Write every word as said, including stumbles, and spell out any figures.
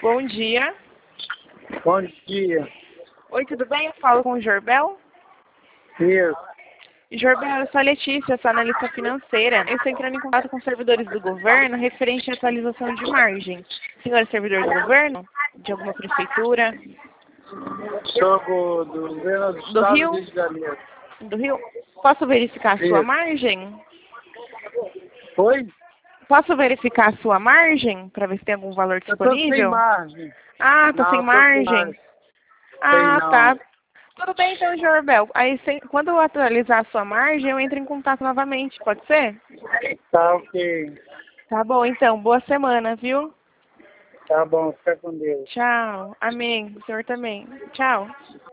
Bom dia. Bom dia. Oi, tudo bem? Eu falo com o Jorbel. Isso. Jorbel, eu sou a Letícia, sou analista financeira. Eu estou entrando em contato com servidores do governo referente à atualização de margem. Senhor é servidor do governo? De alguma prefeitura? Sou do governo do Do estado Rio? do Rio de Janeiro. Do Rio? Posso verificar a sua Isso. margem? Oi? Posso verificar a sua margem para ver se tem algum valor Eu tô sem disponível? margem. Ah, tá Não, sem eu tô sem margem? margem. Tem Ah, não. tá. Tudo bem então, Jorbel. Aí, se- quando eu atualizar a sua margem, eu entro em contato novamente, pode ser? Tá ok. Tá bom, então. Boa semana, viu? Tá bom, fica com Deus. Tchau. Amém. O senhor também. Tchau.